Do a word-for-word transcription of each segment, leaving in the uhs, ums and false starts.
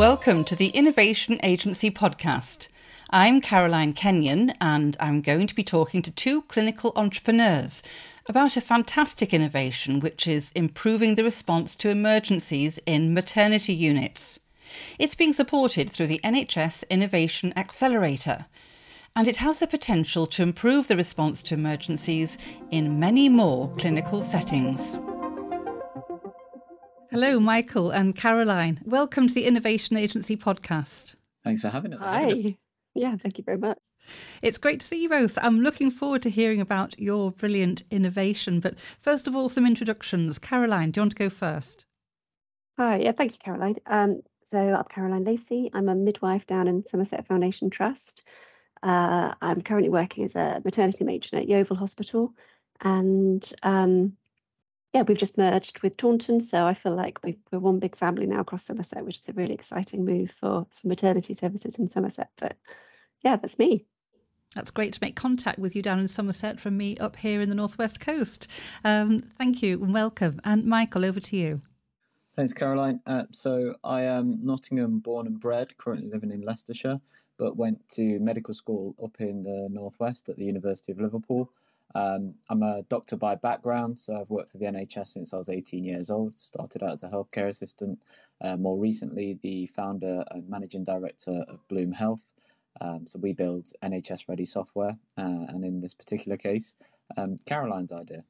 Welcome to the Innovation Agency podcast. I'm Caroline Kenyon and I'm going to be talking to two clinical entrepreneurs about a fantastic innovation which is improving the response to emergencies in maternity units. It's being supported through the N H S Innovation Accelerator, and it has the potential to improve the response to emergencies in many more clinical settings. Hello, Michael and Caroline. Welcome to the Innovation Agency podcast. Thanks for having us. Hi. Yeah, thank you very much. It's great to see you both. I'm looking forward to hearing about your brilliant innovation. But first of all, some introductions. Caroline, do you want to go first? Hi, yeah, thank you, Caroline. Um, so I'm Caroline Lacey. I'm a midwife down in Somerset Foundation Trust. Uh, I'm currently working as a maternity matron at Yeovil Hospital. And um, yeah, we've just merged with Taunton. So I feel like we've, we're one big family now across Somerset, which is a really exciting move for, for maternity services in Somerset. But yeah, that's me. That's great to make contact with you down in Somerset from me up here in the Northwest Coast. Um, thank you and welcome. And Michael, over to you. Thanks, Caroline. Uh, so I am Nottingham born and bred, currently living in Leicestershire, but went to medical school up in the Northwest at the University of Liverpool. Um, I'm a doctor by background, so I've worked for the N H S since I was eighteen years old, started out as a healthcare assistant, uh, more recently the founder and managing director of Bloom Health. Um, so we build N H S-ready software, uh, and in this particular case, um, Caroline's idea.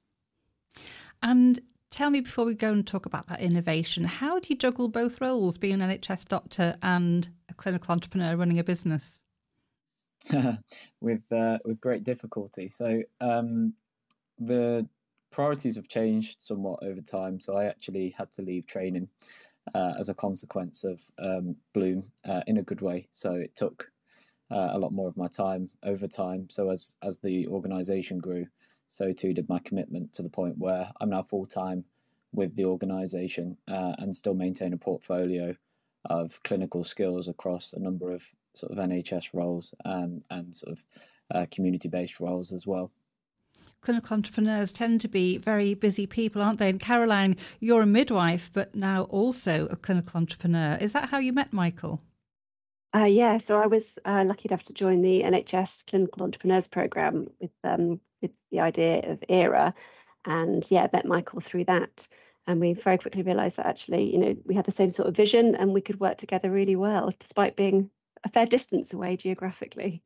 And tell me, before we go and talk about that innovation, how do you juggle both roles, being an N H S doctor and a clinical entrepreneur running a business? with uh, with great difficulty. So um, the priorities have changed somewhat over time. So I actually had to leave training uh, as a consequence of um, Bloom uh, in a good way. So it took uh, a lot more of my time over time. So as as the organisation grew, so too did my commitment, to the point where I'm now full time with the organisation uh, and still maintain a portfolio of clinical skills across a number of sort of N H S roles um, and sort of uh, community-based roles as well. Clinical entrepreneurs tend to be very busy people, aren't they? And Caroline, you're a midwife, but now also a clinical entrepreneur. Is that how you met Michael? Uh, yeah, so I was uh, lucky enough to join the N H S Clinical Entrepreneurs Programme with um, with the idea of ERA, and yeah, met Michael through that. And we very quickly realised that actually, you know, we had the same sort of vision and we could work together really well, despite being a fair distance away geographically.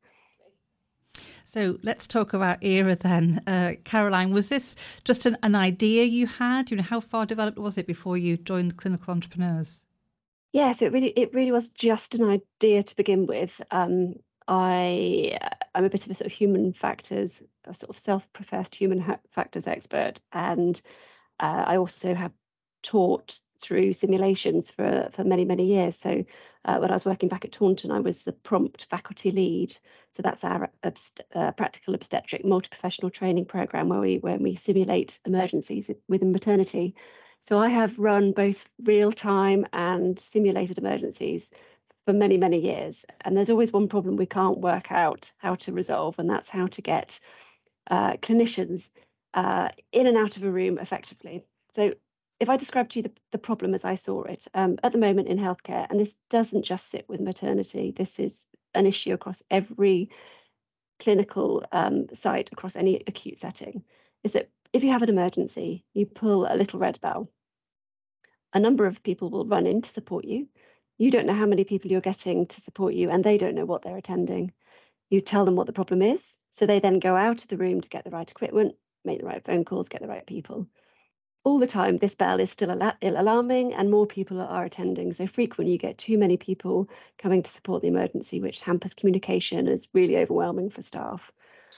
So let's talk about ERA then. Uh, Caroline, was this just an, an idea you had? You know, how far developed was it before you joined the Clinical Entrepreneurs? Yeah, so it really, it really was just an idea to begin with. Um, I, I'm a bit of a sort of human factors, a sort of self-professed human ha- factors expert, and uh, I also have taught through simulations for for many many years. So uh, when I was working back at Taunton, I was the prompt faculty lead. So that's our obst- uh, practical obstetric multi-professional training program where we when we simulate emergencies within maternity. So I have run both real-time and simulated emergencies for many, many years. And there's always one problem we can't work out how to resolve, and that's how to get uh, clinicians uh, in and out of a room effectively. So if I describe to you the, the problem as I saw it, um, at the moment in healthcare, and this doesn't just sit with maternity, this is an issue across every clinical um, site, across any acute setting, is that if you have an emergency, you pull a little red bell. A number of people will run in to support you. You don't know how many people you're getting to support you, and they don't know what they're attending. You tell them what the problem is, so they then go out of the room to get the right equipment, make the right phone calls, get the right people. All the time, this bell is still al- alarming and more people are attending. So frequently you get too many people coming to support the emergency, which hampers communication and is really overwhelming for staff.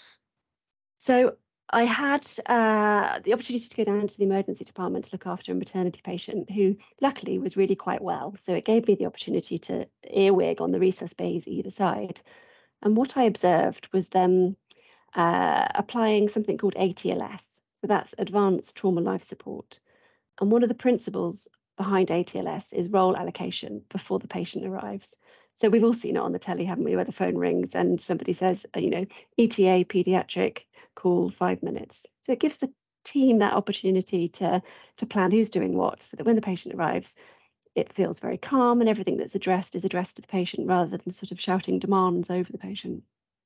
So I had uh, the opportunity to go down to the emergency department to look after a maternity patient who luckily was really quite well. So it gave me the opportunity to earwig on the resus bays either side. And what I observed was them uh, applying something called A T L S. So that's Advanced Trauma Life Support. And one of the principles behind A T L S is role allocation before the patient arrives. So we've all seen it on the telly, haven't we, where the phone rings and somebody says, you know, E T A, paediatric, call five minutes. So it gives the team that opportunity to, to plan who's doing what, so that when the patient arrives, it feels very calm, and everything that's addressed is addressed to the patient rather than sort of shouting demands over the patient.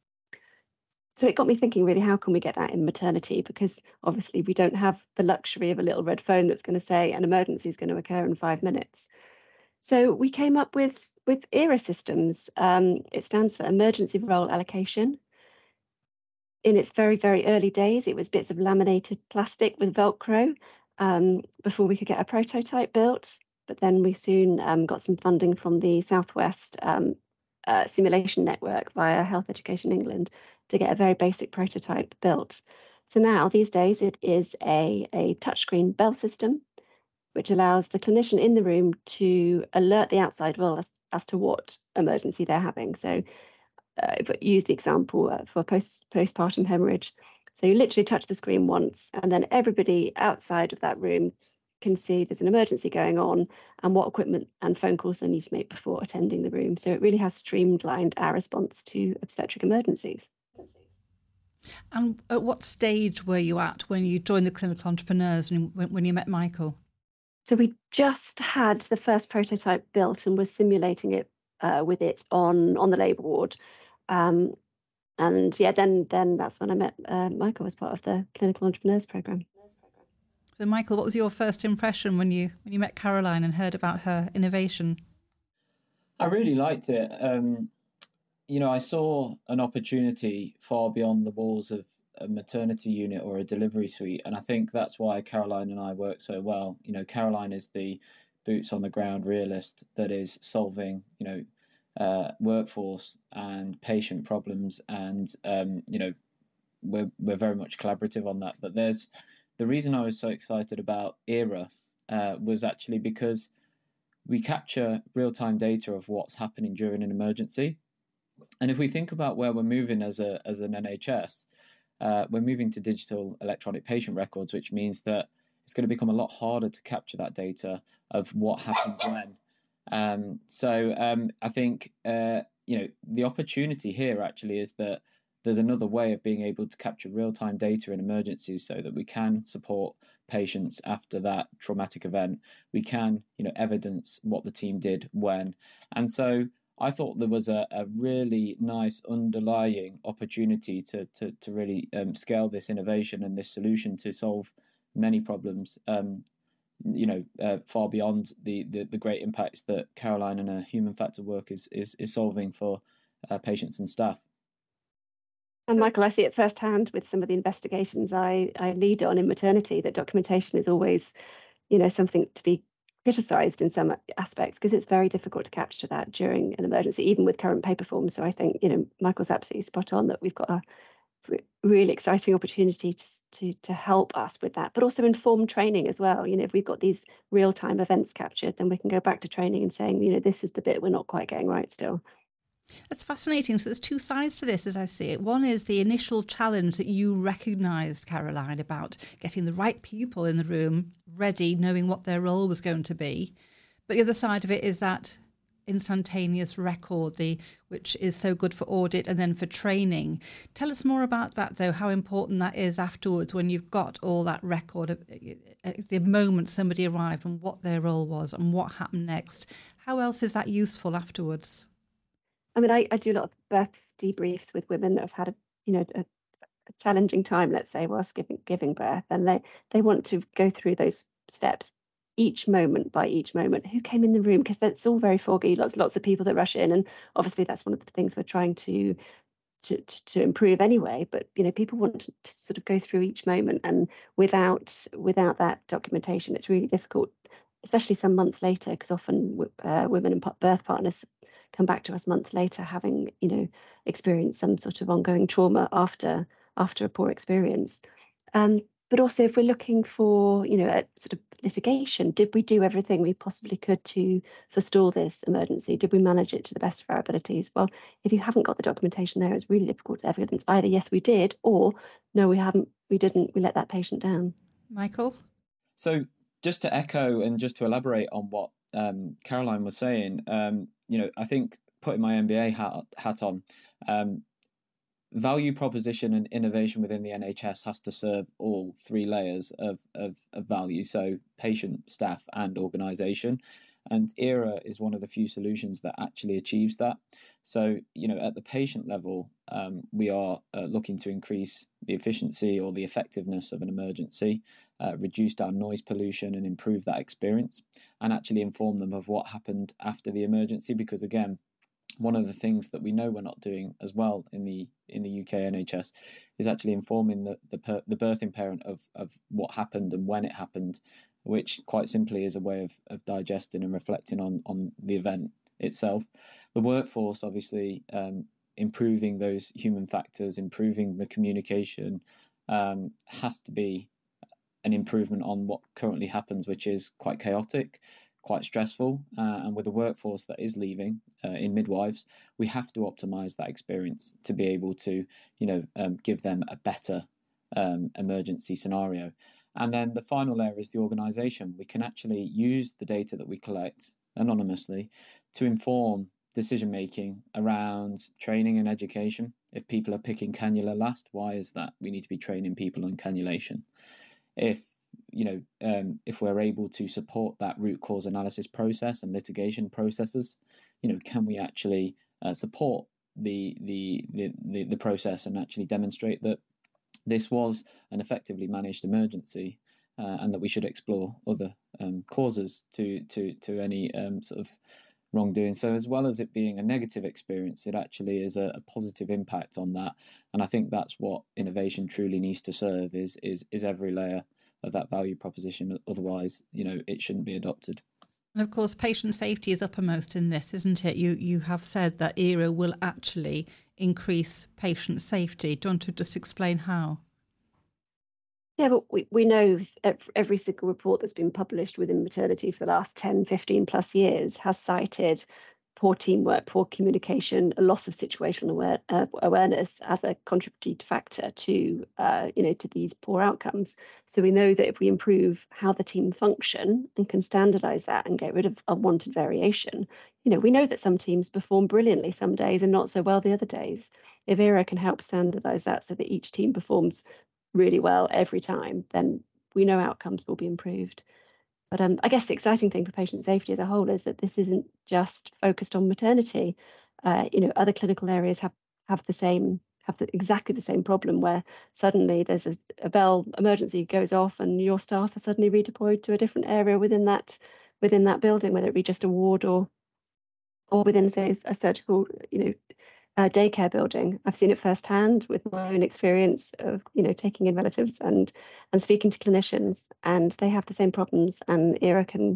So it got me thinking, really, how can we get that in maternity? Because obviously we don't have the luxury of a little red phone that's going to say an emergency is going to occur in five minutes. So we came up with, with ERA systems. Um, it stands for Emergency Role Allocation. In its very, very early days, it was bits of laminated plastic with Velcro um, before we could get a prototype built. But then we soon um, got some funding from the Southwest um, uh, Simulation Network via Health Education England to get a very basic prototype built. So now, these days, it is a, a touchscreen bell system, which allows the clinician in the room to alert the outside world as, as to what emergency they're having. So uh, if I use the example uh, for post, postpartum hemorrhage. So you literally touch the screen once, and then everybody outside of that room can see there's an emergency going on and what equipment and phone calls they need to make before attending the room. So it really has streamlined our response to obstetric emergencies. And at what stage were you at when you joined the Clinical Entrepreneurs and when, when you met Michael? So we just had the first prototype built and was simulating it uh, with it on, on the labour ward. Um, and yeah, then then that's when I met uh, Michael as part of the Clinical Entrepreneurs Programme. So Michael, what was your first impression when you when you met Caroline and heard about her innovation? I really liked it. Um, you know, I saw an opportunity far beyond the walls of a maternity unit or a delivery suite, and I think that's why Caroline and I work so well. You know, Caroline is the boots on the ground realist that is solving, you know, uh, workforce and patient problems, and um, you know, we're we're very much collaborative on that. But there's the reason I was so excited about ERA uh, was actually because we capture real-time data of what's happening during an emergency. And if we think about where we're moving as a as an N H S, uh, we're moving to digital electronic patient records, which means that it's going to become a lot harder to capture that data of what happened when. Um, so um, I think uh, you know the opportunity here actually is that there's another way of being able to capture real-time data in emergencies so that we can support patients after that traumatic event. We can, you know, evidence what the team did when. And so I thought there was a, a really nice underlying opportunity to to, to really um, scale this innovation and this solution to solve many problems, um, you know, uh, far beyond the, the, the great impacts that Caroline and her human factor work is, is, is solving for uh, patients and staff. And Michael, I see it firsthand with some of the investigations I, I lead on in maternity, that documentation is always, you know, something to be criticised in some aspects, because it's very difficult to capture that during an emergency, even with current paper forms. So I think, you know, Michael's absolutely spot on that we've got a really exciting opportunity to, to, to help us with that, but also inform training as well. You know, if we've got these real-time events captured, then we can go back to training and saying, you know, this is the bit we're not quite getting right still. That's fascinating. So there's two sides to this as I see it. One is the initial challenge that you recognised, Caroline, about getting the right people in the room ready, knowing what their role was going to be. But the other side of it is that instantaneous record, the which is so good for audit and then for training. Tell us more about that, though, how important that is afterwards when you've got all that record of the moment somebody arrived and what their role was and what happened next. How else is that useful afterwards? I mean, I, I do a lot of birth debriefs with women that have had a, you know, a, a challenging time, let's say, whilst giving giving birth, and they they want to go through those steps, each moment by each moment. Who came in the room? Because that's all very foggy. Lots lots of people that rush in, and obviously that's one of the things we're trying to to to improve anyway. But you know, people want to, to sort of go through each moment, and without without that documentation, it's really difficult, especially some months later, because often uh, women and birth partners come back to us months later having, you know, experienced some sort of ongoing trauma after after a poor experience. Um, but also, if we're looking for, you know, a sort of litigation, did we do everything we possibly could to forestall this emergency? Did we manage it to the best of our abilities? Well, if you haven't got the documentation there, it's really difficult to evidence either yes, we did, or no, we haven't, we didn't, we let that patient down. Michael? So just to echo and just to elaborate on what um, Caroline was saying, um, you know, I think putting my M B A hat, hat on, um, value proposition and innovation within the N H S has to serve all three layers of, of, of value, so patient, staff and organisation. And ERA is one of the few solutions that actually achieves that. So, you know, at the patient level, um, we are uh, looking to increase the efficiency or the effectiveness of an emergency, uh, reduce down noise pollution and improve that experience, and actually inform them of what happened after the emergency. Because again, one of the things that we know we're not doing as well in the in the U K N H S is actually informing the the, per, the birthing parent of, of what happened and when it happened, which quite simply is a way of, of digesting and reflecting on, on the event itself. The workforce, obviously, um, improving those human factors, improving the communication, um, has to be an improvement on what currently happens, which is quite chaotic, quite stressful, uh, and with a workforce that is leaving uh, in midwives, we have to optimize that experience to be able to, you know, um, give them a better um, emergency scenario. And then the final layer is the organization. We can actually use the data that we collect anonymously to inform decision making around training and education. If people are picking cannula last, why is that? We need to be training people on cannulation. If you know, um, if we're able to support that root cause analysis process and litigation processes, you know, can we actually uh, support the, the the the the process and actually demonstrate that this was an effectively managed emergency, uh, and that we should explore other um, causes to to to any um, sort of wrongdoing. So as well as it being a negative experience, it actually is a, a positive impact on that. And I think that's what innovation truly needs to serve, is is is every layer of that value proposition. Otherwise, you know, it shouldn't be adopted. And of course, patient safety is uppermost in this, isn't it? You you have said that ERA will actually increase patient safety. Do you want to just explain how? Yeah, but we, we know every single report that's been published within maternity for the last ten, fifteen plus years has cited poor teamwork, poor communication, a loss of situational aware, uh, awareness as a contributing factor to, uh, you know, to these poor outcomes. So we know that if we improve how the team function and can standardise that and get rid of unwanted variation, you know, we know that some teams perform brilliantly some days and not so well the other days. If ERA can help standardise that so that each team performs really well every time, then we know outcomes will be improved. But um, I guess the exciting thing for patient safety as a whole is that this isn't just focused on maternity. Uh, you know, other clinical areas have have the same have the, exactly the same problem, where suddenly there's a, a bell emergency goes off and your staff are suddenly redeployed to a different area within that within that building, whether it be just a ward or or within, say, a surgical, you know, uh, daycare building. I've seen it firsthand with my own experience of, you know, taking in relatives and and speaking to clinicians, and they have the same problems, and ERA can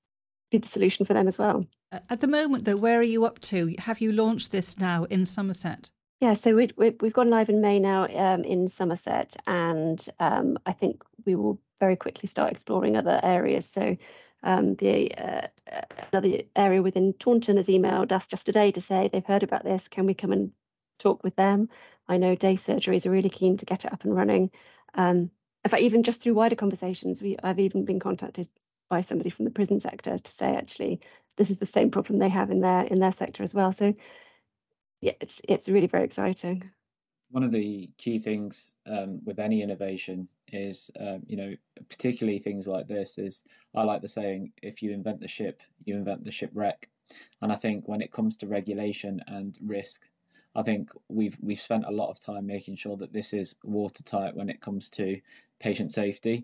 be the solution for them as well. At the moment, though, where are you up to? Have you launched this now in Somerset? Yeah, so we, we, we've gone live in May now um, in Somerset, and um, I think we will very quickly start exploring other areas. So um, the uh, another area within Taunton has emailed us just today to say they've heard about this. Can we come and talk with them? I know day surgeries are really keen to get it up and running. Um, in fact, even just through wider conversations, we I've even been contacted by somebody from the prison sector to say, actually, this is the same problem they have in their in their sector as well. So yeah, it's it's really very exciting. One of the key things um, with any innovation is, um, you know, particularly things like this, is I like the saying, if you invent the ship, you invent the shipwreck. And I think when it comes to regulation and risk, I think we've we've spent a lot of time making sure that this is watertight when it comes to patient safety.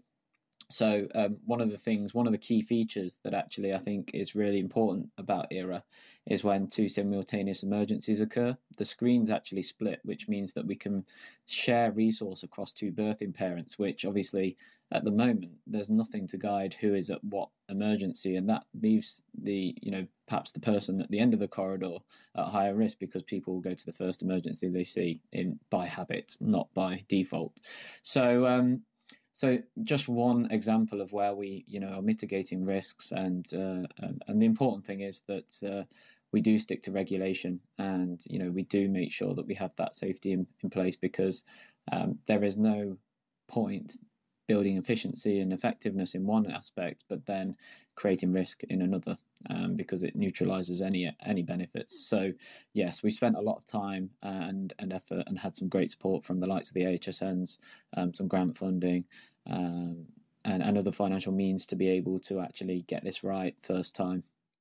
So um, one of the things, one of the key features that actually I think is really important about ERA is when two simultaneous emergencies occur, the screens actually split, which means that we can share resource across two birthing parents, which obviously at the moment there's nothing to guide who is at what emergency, and that leaves the, you know, perhaps the person at the end of the corridor at higher risk, because people will go to the first emergency they see in by habit, not by default. So um So just one example of where we, you know, are mitigating risks, and uh, and, and the important thing is that uh, we do stick to regulation, and you know we do make sure that we have that safety in, in place, because um, there is no point building efficiency and effectiveness in one aspect, but then creating risk in another, um, because it neutralizes any any benefits. So yes, we spent a lot of time and, and effort and had some great support from the likes of the A H S Ns, um, some grant funding, um, and, and other financial means to be able to actually get this right first time.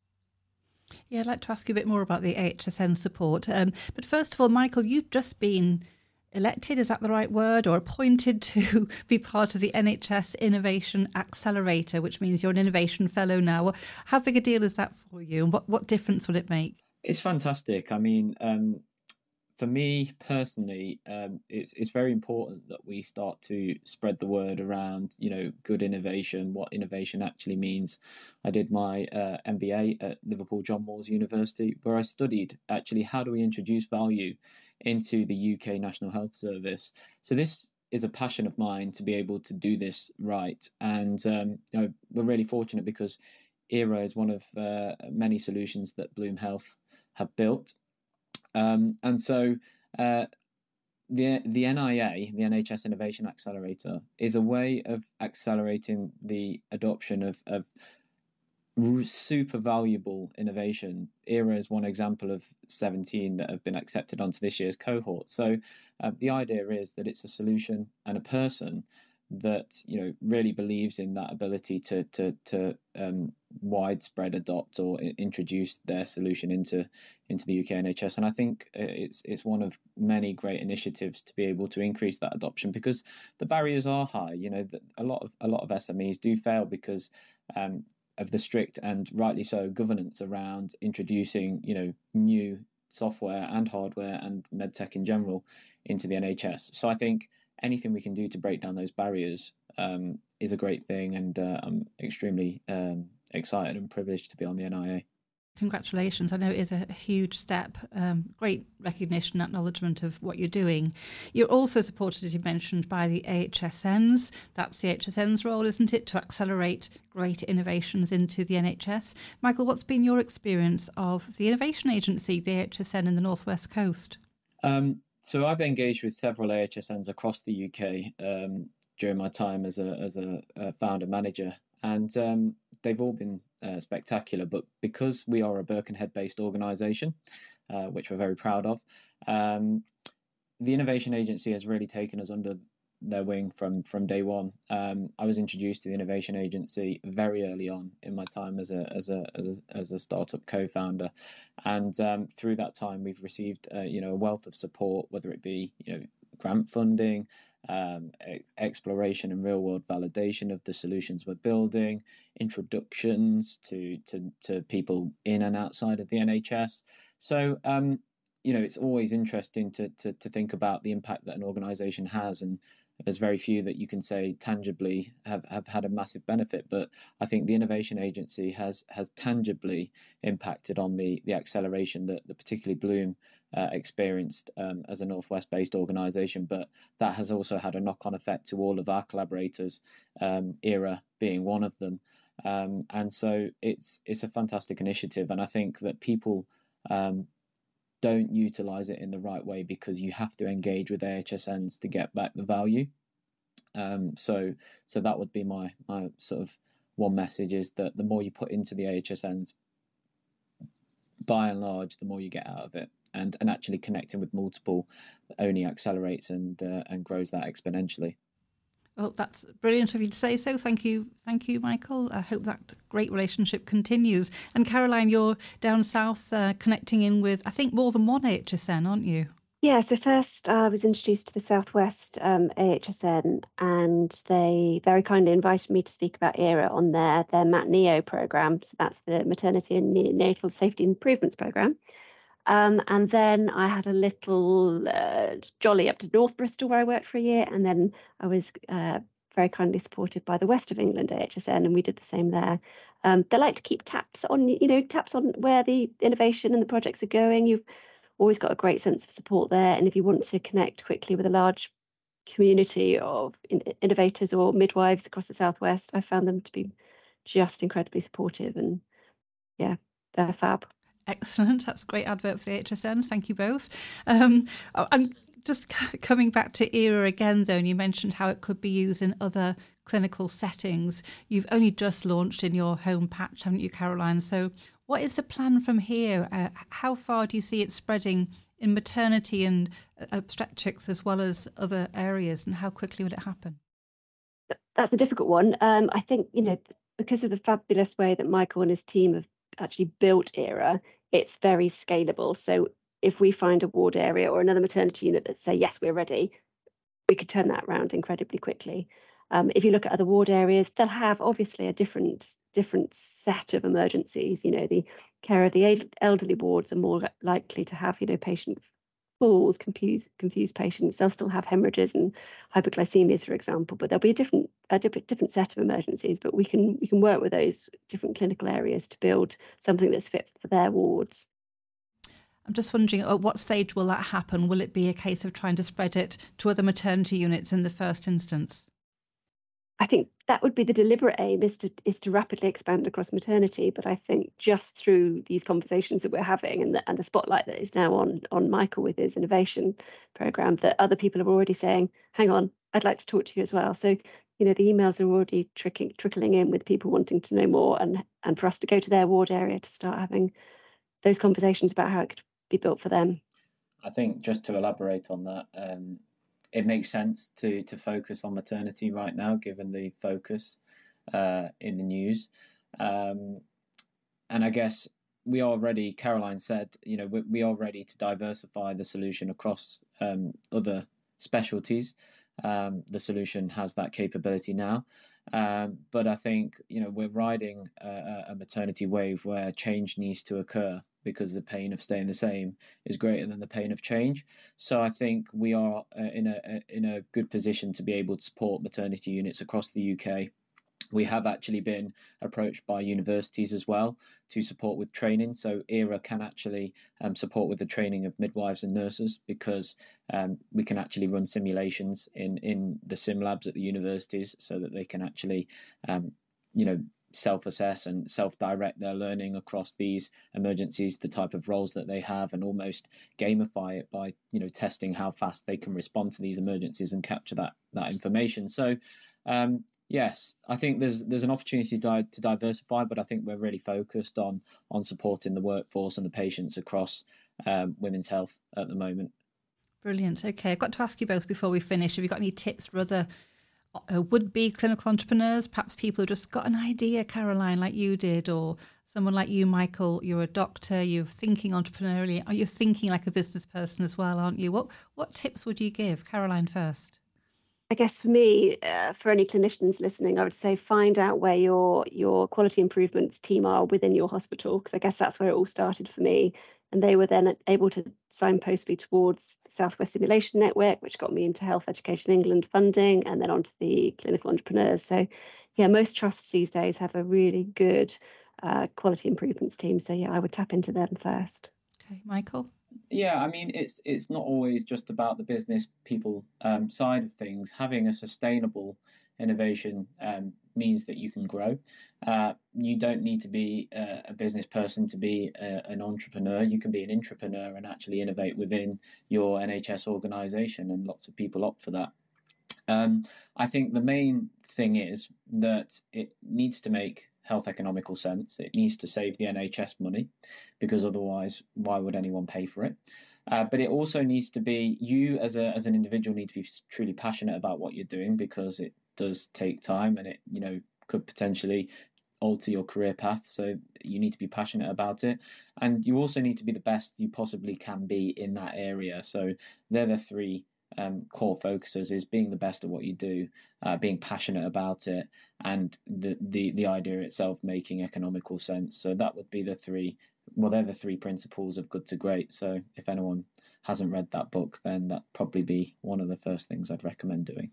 Yeah, I'd like to ask you a bit more about the A H S N support. Um, but first of all, Michael, you've just been elected, is that the right word, or appointed to be part of the N H S Innovation Accelerator, which means you're an Innovation Fellow now. How big a deal is that for you, and what, what difference will it make? It's fantastic. I mean, um, for me personally, um, it's it's very important that we start to spread the word around, you know, good innovation, what innovation actually means. I did my uh, M B A at Liverpool John Moores University, where I studied actually how do we introduce value into the U K National Health Service. So this is a passion of mine to be able to do this right, and um, you know, we're really fortunate because ERA is one of uh, many solutions that Bloom Health have built. Um, and so uh, the the N I A, the N H S Innovation Accelerator, is a way of accelerating the adoption of, of super valuable innovation. ERA is one example of seventeen that have been accepted onto this year's cohort. So uh, the idea is that it's a solution and a person that, you know, really believes in that ability to to to um, widespread adopt or introduce their solution into into the U K N H S. And I think it's it's one of many great initiatives to be able to increase that adoption, because the barriers are high. You know, a lot of a lot of S M Es do fail because um, of the strict, and rightly so, governance around introducing, you know, new software and hardware and medtech in general into the N H S. So I think anything we can do to break down those barriers um, is a great thing, and uh, I'm extremely um, excited and privileged to be on the N I A. Congratulations. I know it is a huge step. Um, great recognition, acknowledgement of what you're doing. You're also supported, as you mentioned, by the A H S Ns. That's the A H S N's role, isn't it, to accelerate great innovations into the N H S. Michael, what's been your experience of the innovation agency, the A H S N in the North West Coast? Um, so I've engaged with several A H S Ns across the U K um, during my time as a as a, a founder manager, and um, they've all been uh, spectacular. But because we are a Birkenhead-based organisation, uh, which we're very proud of, um, the Innovation Agency has really taken us under their wing from from day one. Um, I was introduced to the Innovation Agency very early on in my time as a as a as a, as a startup co-founder, and um, through that time we've received uh, you know a wealth of support, whether it be you know grant funding, um, ex- exploration and real world validation of the solutions we're building, introductions to to to people in and outside of the N H S. So um, you know it's always interesting to to to think about the impact that an organisation has, and there's very few that you can say tangibly have, have had a massive benefit, but I think the Innovation Agency has has tangibly impacted on the the acceleration that, that particularly Bloom uh, experienced um, as a Northwest-based organisation. But that has also had a knock-on effect to all of our collaborators, um, ERA being one of them. Um, and so it's it's a fantastic initiative, and I think that people um, don't utilize it in the right way, because you have to engage with A H S Ns to get back the value. Um, so so that would be my my sort of one message, is that the more you put into the A H S Ns, by and large, the more you get out of it. And and actually connecting with multiple only accelerates and uh, and grows that exponentially. Well, that's brilliant of you to say so. Thank you. Thank you, Michael. I hope that great relationship continues. And Caroline, you're down south uh, connecting in with, I think, more than one A H S N, aren't you? Yeah, so first I was introduced to the Southwest um, A H S N, and they very kindly invited me to speak about ERA on their, their MAT-NEO programme. So that's the Maternity and Neonatal Safety Improvements programme. Um, and then I had a little uh, jolly up to North Bristol, where I worked for a year. And then I was uh, very kindly supported by the West of England A H S N, and we did the same there. Um, they like to keep taps on, you know, taps on where the innovation and the projects are going. You've always got a great sense of support there. And if you want to connect quickly with a large community of in- innovators or midwives across the Southwest, I found them to be just incredibly supportive. And yeah, they're fab. Excellent. That's a great advert for the A H S Ns. Thank you both. Um, and just c- coming back to ERA again, though, and you mentioned how it could be used in other clinical settings. You've only just launched in your home patch, haven't you, Caroline? So what is the plan from here? Uh, how far do you see it spreading in maternity and obstetrics as well as other areas, and how quickly will it happen? That's a difficult one. Um, I think, you know, because of the fabulous way that Michael and his team have actually built ERA, it's very scalable. So if we find a ward area or another maternity unit that say, yes, we're ready, we could turn that around incredibly quickly. Um, if you look at other ward areas, they'll have obviously a different different set of emergencies. You know, the care of the elderly wards are more likely to have, you know, patient falls, confused confused patients. They'll still have hemorrhages and hypoglycemias, for example, but there'll be a different a different different set of emergencies. But we can we can work with those different clinical areas to build something that's fit for their wards. I'm just wondering, at what stage will that happen? Will it be a case of trying to spread it to other maternity units in the first instance? I think that would be the deliberate aim, is to is to rapidly expand across maternity. But I think just through these conversations that we're having and the, and the spotlight that is now on on Michael with his innovation programme, that other people are already saying, hang on, I'd like to talk to you as well. So, you know, the emails are already trickling, trickling in with people wanting to know more, and, and for us to go to their ward area to start having those conversations about how it could be built for them. I think just to elaborate on that, um, it makes sense to to focus on maternity right now, given the focus uh, in the news. Um, and I guess we are ready, Caroline said, you know, we, we are ready to diversify the solution across um, other specialties. Um, the solution has that capability now. Um, but I think, you know, we're riding a, a maternity wave where change needs to occur, because the pain of staying the same is greater than the pain of change. So I think we are uh, in a in a good position to be able to support maternity units across the U K. We have actually been approached by universities as well to support with training. So ERA can actually um, support with the training of midwives and nurses, because um, we can actually run simulations in, in the sim labs at the universities, so that they can actually, um, you know, self-assess and self-direct their learning across these emergencies, the type of roles that they have, and almost gamify it by, you know, testing how fast they can respond to these emergencies and capture that that information. So um, yes, I think there's there's an opportunity to, to diversify, but I think we're really focused on on supporting the workforce and the patients across um, women's health at the moment. Brilliant. Okay, I've got to ask you both before we finish, have you got any tips for other uh, would-be clinical entrepreneurs, perhaps people who just got an idea, Caroline, like you did, or someone like you, Michael? You're a doctor, you're thinking entrepreneurially, are you thinking like a business person as well, aren't you? What what tips would you give? Caroline first. I guess for me, uh, for any clinicians listening, I would say find out where your your quality improvements team are within your hospital, because I guess that's where it all started for me. And they were then able to signpost me towards the Southwest Simulation Network, which got me into Health Education England funding, and then onto the clinical entrepreneurs. So yeah, most trusts these days have a really good uh, quality improvements team. So yeah, I would tap into them first. Okay, Michael? Yeah, I mean, it's it's not always just about the business people um, side of things. Having a sustainable innovation um, means that you can grow. Uh, you don't need to be a, a business person to be a, an entrepreneur. You can be an intrapreneur and actually innovate within your N H S organisation, and lots of people opt for that. Um, I think the main thing is that it needs to make health economical sense. It needs to save the N H S money, because otherwise, why would anyone pay for it? Uh, but it also needs to be, you as a as an individual need to be truly passionate about what you're doing, because it does take time, and it, you know, could potentially alter your career path. So you need to be passionate about it, and you also need to be the best you possibly can be in that area. So they're the three Um, core focuses: is being the best at what you do, uh, being passionate about it, and the, the the idea itself making economical sense. So that would be the three, well, they're the three principles of Good to Great. So if anyone hasn't read that book, then that'd probably be one of the first things I'd recommend doing.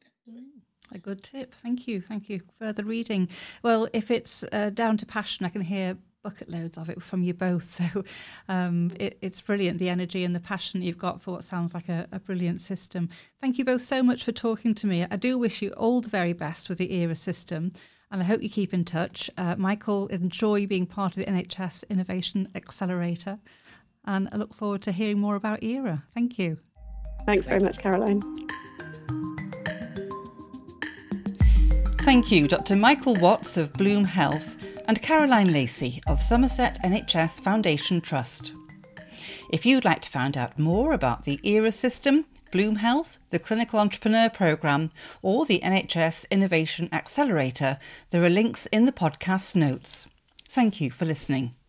A good tip. Thank you. Thank you. Further reading. Well, if it's uh, down to passion, I can hear bucket loads of it from you both. So um, it, it's brilliant, the energy and the passion you've got for what sounds like a, a brilliant system. Thank you both so much for talking to me. I do wish you all the very best with the ERA system, and I hope you keep in touch. Uh, Michael, enjoy being part of the N H S Innovation Accelerator, and I look forward to hearing more about ERA. Thank you. Thanks very much, Caroline. Thank you, Doctor Michael Watts of Bloom Health and Caroline Lacey of Somerset N H S Foundation Trust. If you'd like to find out more about the ERA system, Bloom Health, the Clinical Entrepreneur Programme, or the N H S Innovation Accelerator, there are links in the podcast notes. Thank you for listening.